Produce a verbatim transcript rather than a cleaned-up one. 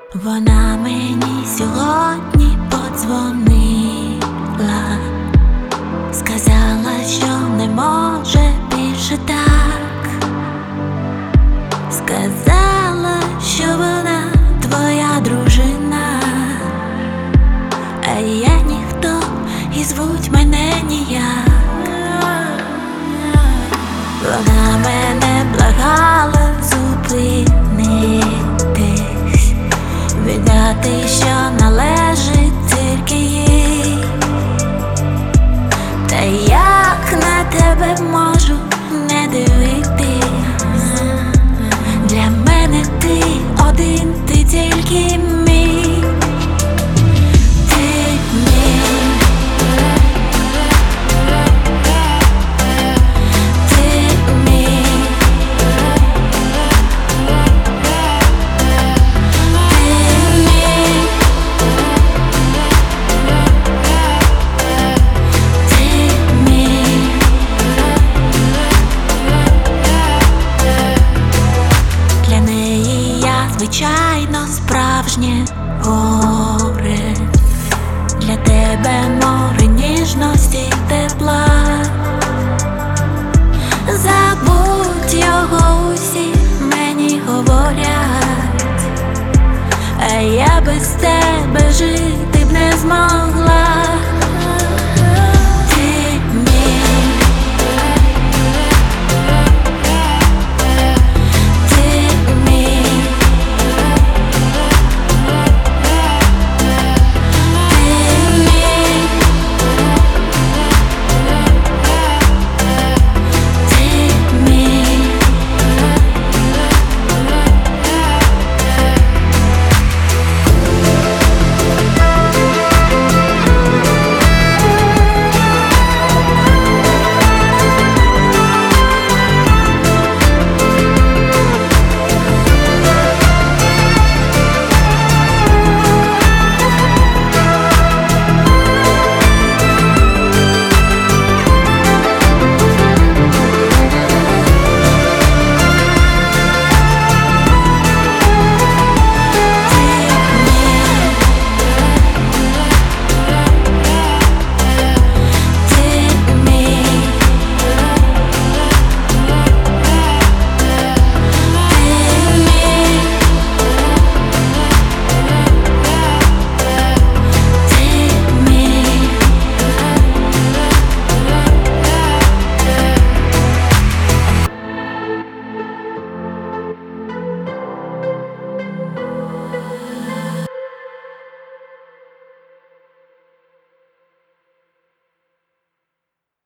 Вона мені сьогодні подзвонила, сказала, що не може більше так. Сказала, що вона твоя дружина, а я ніхто і звуть мене ніяк. Вона мене благала зупинитись, віддати, що належить тільки їй. Та як на тебе можу не дивитись? Для мене ти один, ти тільки мій. Ти мій. Ти мій. Звичайно, справжнє горе, для тебе море ніжності й тепла.